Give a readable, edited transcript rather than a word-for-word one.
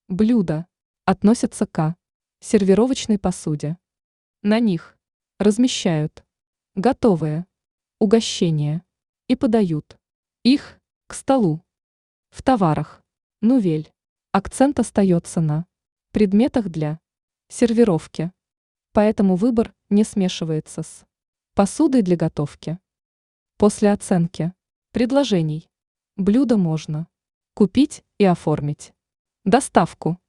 Блюда относятся к сервировочной посуде. На них размещают готовые угощения и подают их к столу. В товарах Нувель акцент остается на предметах для сервировки, поэтому выбор не смешивается с посудой для готовки. После оценки предложений блюдо можно купить и оформить доставку.